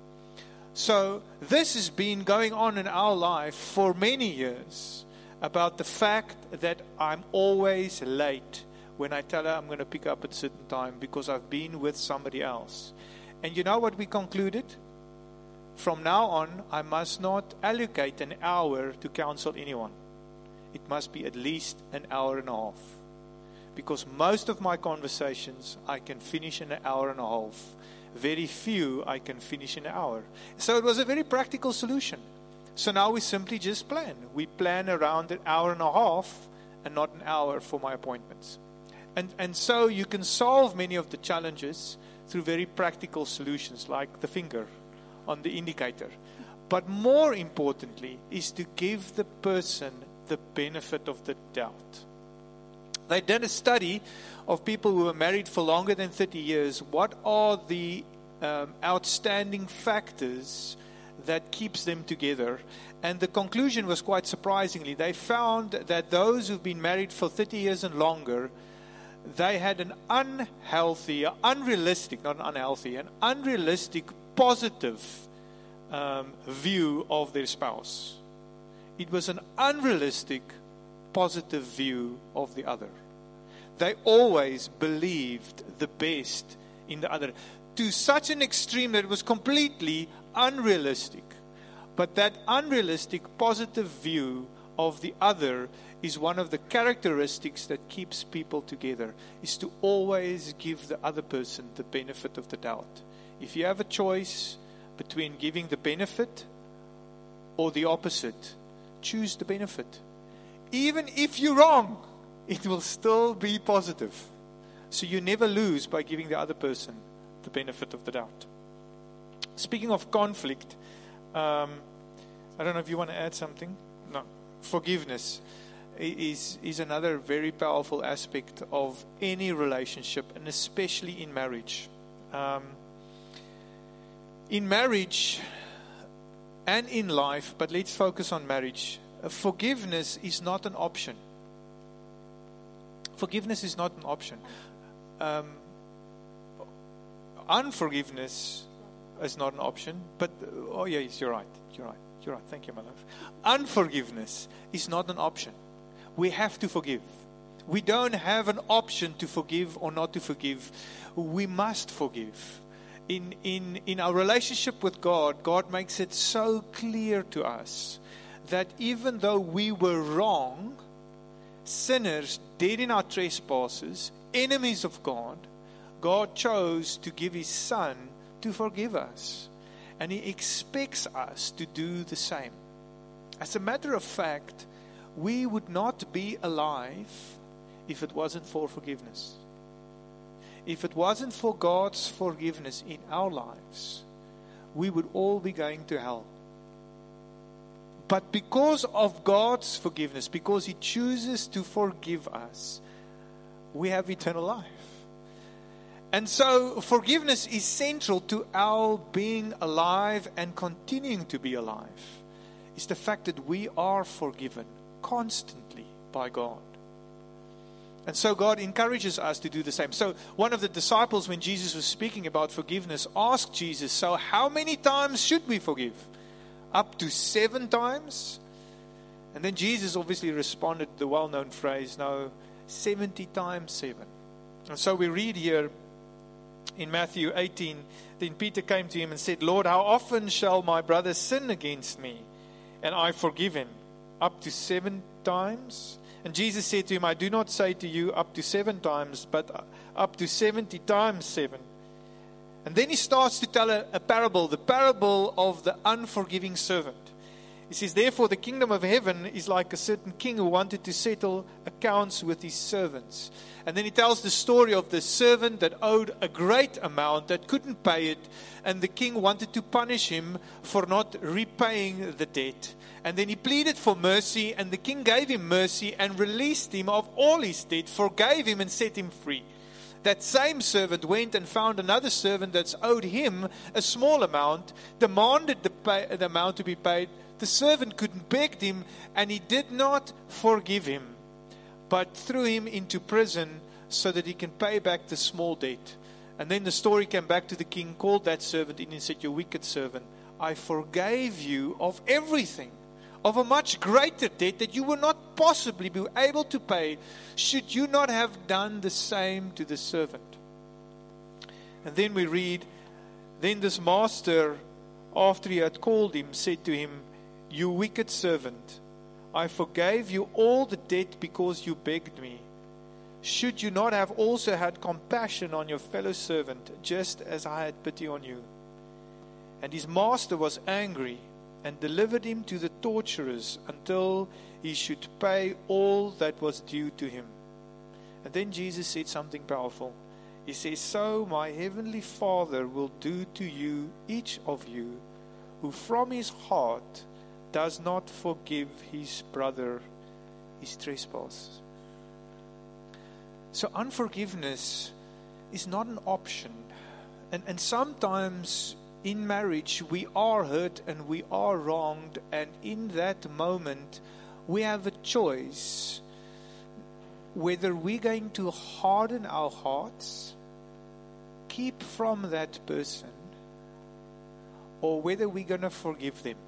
So this has been going on in our life for many years, about the fact that I'm always late when I tell her I'm going to pick up at a certain time because I've been with somebody else. And you know what we concluded? From now on, I must not allocate an hour to counsel anyone. It must be at least an hour and a half. Because most of my conversations I can finish in an hour and a half. Very few I can finish in an hour. So it was a very practical solution. So now we simply just plan. We plan around an hour and a half and not an hour for my appointments. And so you can solve many of the challenges through very practical solutions like the finger on the indicator. But more importantly is to give the person the benefit of the doubt. They did a study of people who were married for longer than 30 years. What are the outstanding factors that keeps them together? And the conclusion was quite surprisingly. They found that those who've been married for 30 years and longer, they had an unhealthy, unrealistic, not unhealthy, an unrealistic positive view of their spouse. It was an unrealistic positive view of the other. They always believed the best in the other, to such an extreme that it was completely unrealistic. But that unrealistic positive view of the other is one of the characteristics that keeps people together, is to always give the other person the benefit of the doubt. If you have a choice between giving the benefit or the opposite, choose the benefit. Even if you're wrong, it will still be positive. So you never lose by giving the other person the benefit of the doubt. Speaking of conflict, I don't know if you want to add something. No. Forgiveness is another very powerful aspect of any relationship, and especially in marriage. In marriage and in life, but let's focus on marriage. Forgiveness is not an option. Forgiveness is not an option. Unforgiveness is not an option. But, oh yes, you're right. Thank you, my love. Unforgiveness is not an option. We have to forgive. We don't have an option to forgive or not to forgive. We must forgive. In our relationship with God, God makes it so clear to us that even though we were wrong, sinners, dead in our trespasses, enemies of God, God chose to give His Son to forgive us. And He expects us to do the same. As a matter of fact, we would not be alive if it wasn't for forgiveness. if it wasn't for God's forgiveness in our lives, we would all be going to hell. But because of God's forgiveness, because He chooses to forgive us, we have eternal life. And so forgiveness is central to our being alive and continuing to be alive. It's the fact that we are forgiven constantly by God. And so God encourages us to do the same. So one of the disciples, when Jesus was speaking about forgiveness, asked Jesus, so how many times should we forgive? Up to 7 times? And then Jesus obviously responded the well-known phrase, no, 70 times 7. And so we read here in Matthew 18, then Peter came to him and said, Lord, how often shall my brother sin against me, and I forgive him? Up to 7 times? And Jesus said to him, I do not say to you up to 7 times, but up to 70 times 7. And then he starts to tell a parable, the parable of the unforgiving servant. He says, therefore the kingdom of heaven is like a certain king who wanted to settle accounts with his servants. And then he tells the story of the servant that owed a great amount, that couldn't pay it, and the king wanted to punish him for not repaying the debt. And then he pleaded for mercy, and the king gave him mercy and released him of all his debt, forgave him and set him free. That same servant went and found another servant that's owed him a small amount, demanded the amount to be paid. The servant couldn't beg him, and he did not forgive him, but threw him into prison so that he can pay back the small debt. And then the story came back to the king, called that servant in and said, you wicked servant, I forgave you of everything, of a much greater debt that you will not possibly be able to pay. Should you not have done the same to the servant? And then we read, then this master, after he had called him, said to him, you wicked servant, I forgave you all the debt because you begged me. Should you not have also had compassion on your fellow servant, just as I had pity on you? And his master was angry and delivered him to the torturers until he should pay all that was due to him. And then Jesus said something powerful. He says, so my heavenly Father will do to you, each of you, who from his heart does not forgive his brother his trespass. So unforgiveness is not an option. And sometimes in marriage we are hurt and we are wronged, and in that moment we have a choice whether we're going to harden our hearts, keep from that person, or whether we're going to forgive them.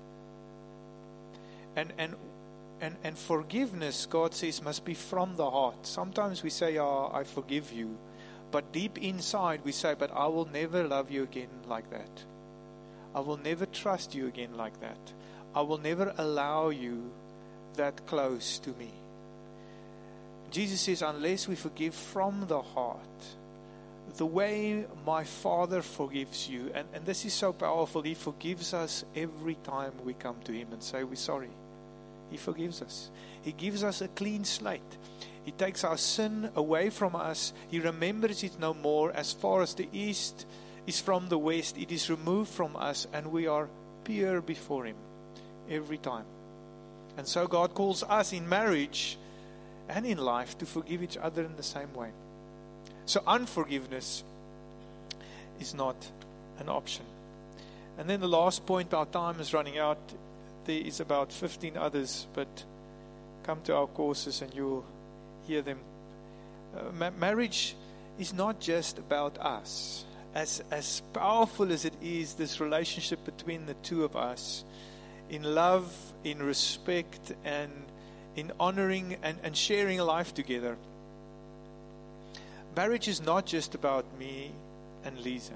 And forgiveness, God says, must be from the heart. Sometimes we say, I forgive you. But deep inside we say, but I will never love you again like that. I will never trust you again like that. I will never allow you that close to me. Jesus says, unless we forgive from the heart, the way my Father forgives you, and this is so powerful, He forgives us every time we come to Him and say we're sorry. He forgives us. He gives us a clean slate. He takes our sin away from us. He remembers it no more. As far as the east is from the west, it is removed from us, and we are pure before Him every time. And so God calls us in marriage and in life to forgive each other in the same way. So unforgiveness is not an option. And then the last point, our time is running out. There is about 15 others, but come to our courses and you'll hear them. Marriage is not just about us. As powerful as it is, this relationship between the two of us, in love, in respect, and in honoring and sharing life together. Marriage is not just about me and Lisa.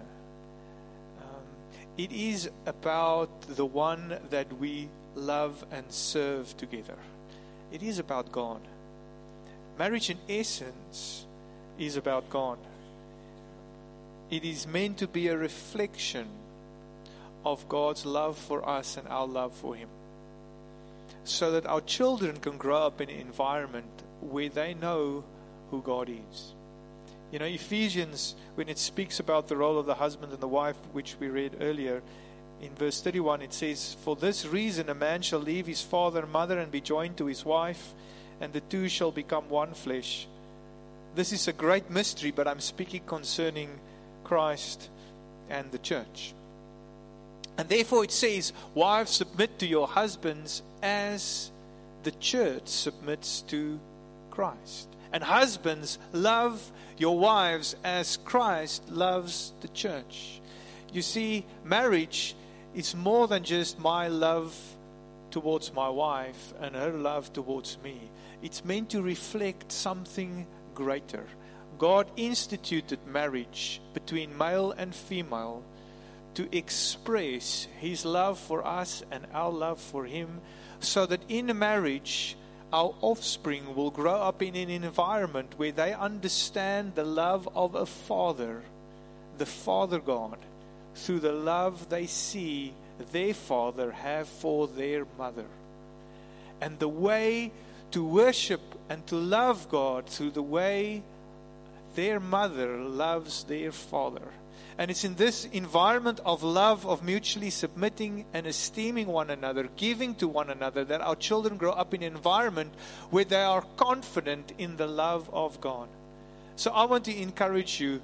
It is about the one that we love and serve together. It is about God. Marriage in essence is about God. It is meant to be a reflection of God's love for us and our love for Him, so that our children can grow up in an environment where they know who God is. You know, Ephesians, when it speaks about the role of the husband and the wife, which we read earlier, in verse 31, it says, "For this reason a man shall leave his father and mother and be joined to his wife, and the two shall become one flesh." This is a great mystery, but I'm speaking concerning Christ and the church. And therefore it says, "Wives, submit to your husbands as the church submits to Christ. And husbands, love your wives as Christ loves the church." You see, marriage is more than just my love towards my wife and her love towards me. It's meant to reflect something greater. God instituted marriage between male and female to express His love for us and our love for Him, so that in a marriage our offspring will grow up in an environment where they understand the love of a father, the Father God, through the love they see their father have for their mother. And the way to worship and to love God through the way their mother loves their father. And it's in this environment of love, of mutually submitting and esteeming one another, giving to one another, that our children grow up in an environment where they are confident in the love of God. So I want to encourage you.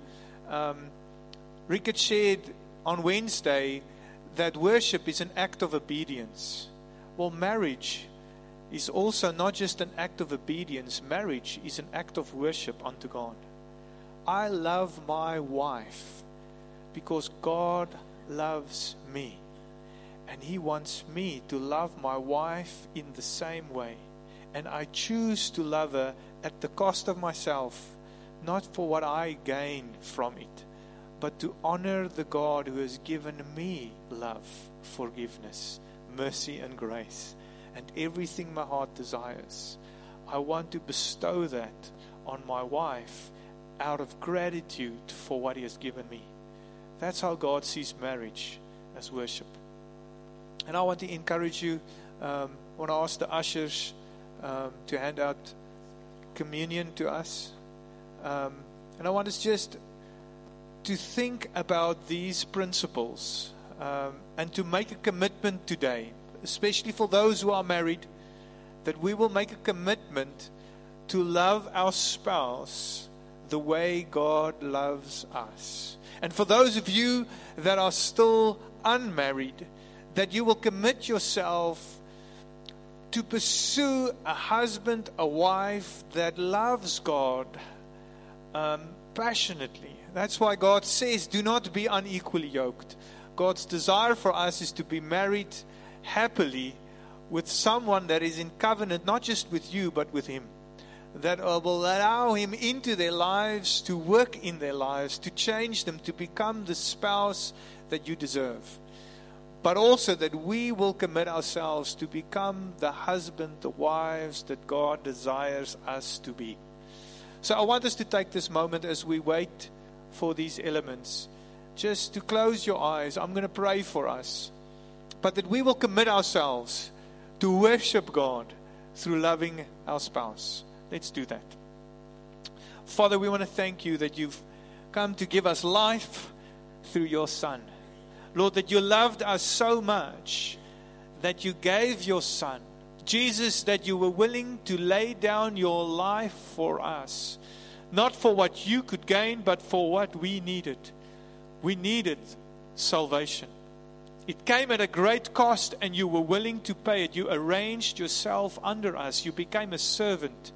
Rickard shared on Wednesday that worship is an act of obedience. Well, marriage is also not just an act of obedience. Marriage is an act of worship unto God. I love my wife because God loves me. And He wants me to love my wife in the same way. And I choose to love her at the cost of myself, not for what I gain from it, but to honor the God who has given me love, forgiveness, mercy and grace, and everything my heart desires. I want to bestow that on my wife out of gratitude for what He has given me. That's how God sees marriage, as worship. And I want to encourage you, I want to ask the ushers to hand out communion to us. And I want us just to think about these principles and to make a commitment today, especially for those who are married, that we will make a commitment to love our spouse the way God loves us. And for those of you that are still unmarried, that you will commit yourself to pursue a husband, a wife that loves God passionately. That's why God says, do not be unequally yoked. God's desire for us is to be married happily with someone that is in covenant, not just with you, but with Him. That will allow Him into their lives, to work in their lives, to change them, to become the spouse that you deserve. But also that we will commit ourselves to become the husband, the wives that God desires us to be. So I want us to take this moment as we wait for these elements, just to close your eyes. I'm going to pray for us, but that we will commit ourselves to worship God through loving our spouse. Let's do that. Father, we want to thank You that You've come to give us life through Your Son. Lord, that You loved us so much that You gave Your Son. Jesus, that You were willing to lay down Your life for us. Not for what You could gain, but for what we needed. We needed salvation. It came at a great cost and You were willing to pay it. You arranged Yourself under us. You became a servant.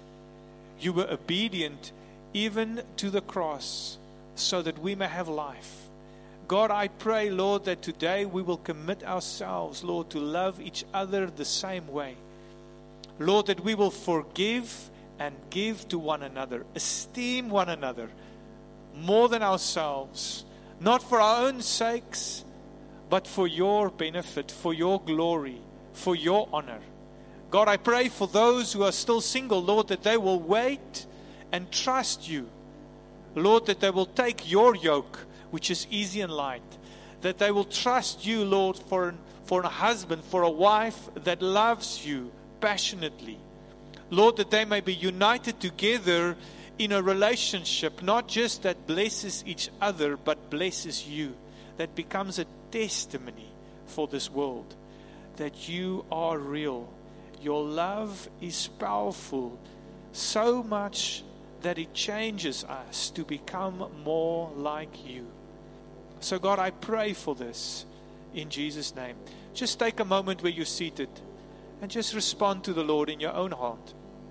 You were obedient even to the cross so that we may have life. God, I pray, Lord, that today we will commit ourselves, Lord, to love each other the same way. Lord, that we will forgive and give to one another, esteem one another more than ourselves, not for our own sakes, but for Your benefit, for Your glory, for Your honor. God, I pray for those who are still single, Lord, that they will wait and trust You. Lord, that they will take Your yoke, which is easy and light. That they will trust You, Lord, for a husband, for a wife that loves You passionately. Lord, that they may be united together in a relationship, not just that blesses each other, but blesses you, that becomes a testimony for this world, that you are real. Your love is powerful, so much that it changes us to become more like you. So God, I pray for this in Jesus' name. Just take a moment where you're seated and just respond to the Lord in your own heart.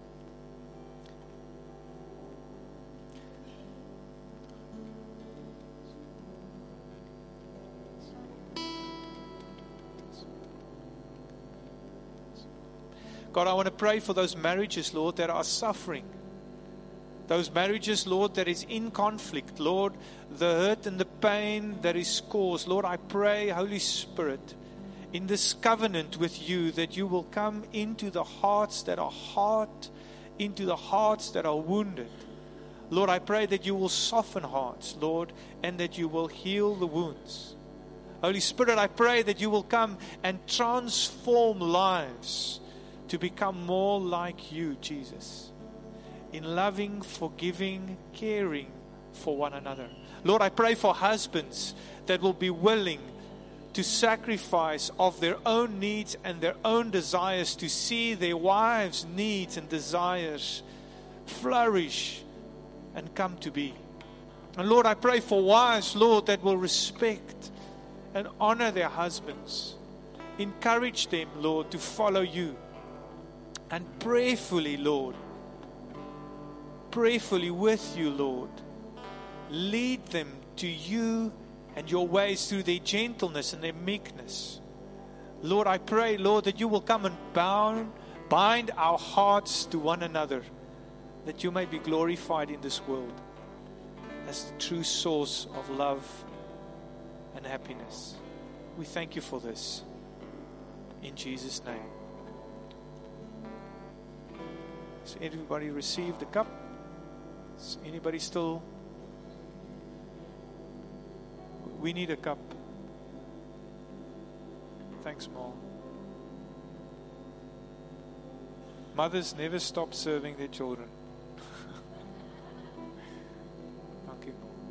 God, I want to pray for those marriages, Lord, that are suffering. Those marriages, Lord, that is in conflict. Lord, the hurt and the pain that is caused. Lord, I pray, Holy Spirit, in this covenant with you, that you will come into the hearts that are hard, into the hearts that are wounded. Lord, I pray that you will soften hearts, Lord, and that you will heal the wounds. Holy Spirit, I pray that you will come and transform lives to become more like you, Jesus, in loving, forgiving, caring for one another. Lord, I pray for husbands that will be willing to sacrifice of their own needs and their own desires to see their wives' needs and desires flourish and come to be. And Lord, I pray for wives, Lord, that will respect and honor their husbands. Encourage them, Lord, to follow you. And prayerfully, Lord, prayerfully with you, Lord, lead them to you and your ways through their gentleness and their meekness. Lord, I pray, Lord, that you will come and bind our hearts to one another, that you may be glorified in this world as the true source of love and happiness. We thank you for this. In Jesus' name. Has everybody received the cup? Is anybody still? We need a cup. Thanks, Mom. Mothers never stop serving their children. Thank you.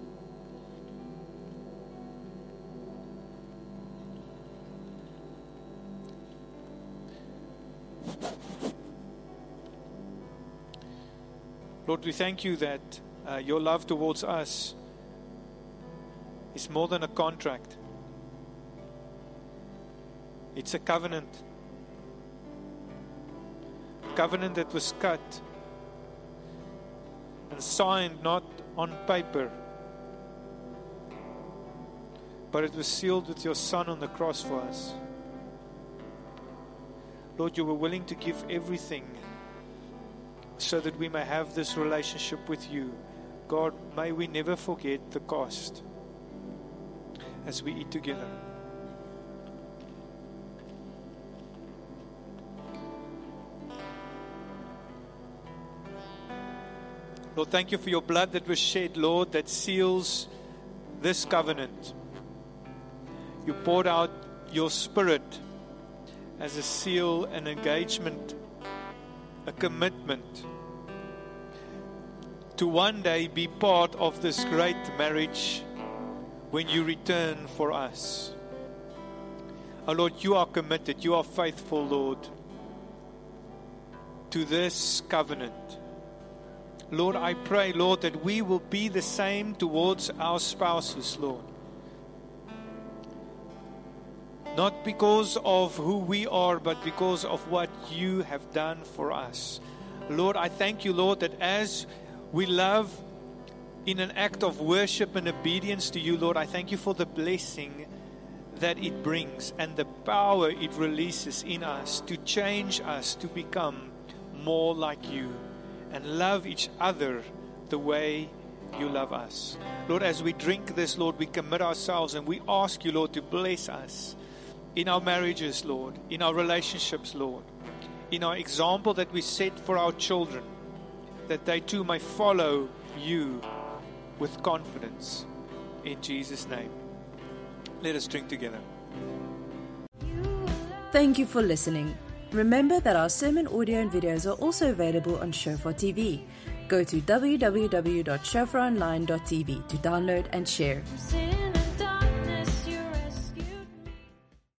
Lord, we thank you that your love towards us is more than a contract. It's a covenant. A covenant that was cut and signed not on paper, but it was sealed with your Son on the cross for us. Lord, you were willing to give everything so that we may have this relationship with you. God, may we never forget the cost as we eat together. Lord, thank you for your blood that was shed, Lord, that seals this covenant. You poured out your Spirit as a seal, an engagement, a commitment to one day be part of this great marriage when you return for us. Oh Lord, you are committed, you are faithful, Lord, to this covenant. Lord, I pray, Lord, that we will be the same towards our spouses, Lord. Not because of who we are, but because of what you have done for us. Lord, I thank you, Lord, that as we love in an act of worship and obedience to you, Lord, I thank you for the blessing that it brings and the power it releases in us to change us to become more like you and love each other the way you love us. Lord, as we drink this, Lord, we commit ourselves and we ask you, Lord, to bless us in our marriages, Lord, in our relationships, Lord, in our example that we set for our children, that they too may follow you with confidence. In Jesus' name. Let us drink together. Thank you for listening. Remember that our sermon audio and videos are also available on Shofar TV. Go to www.shofaronline.tv to download and share. I'm sitting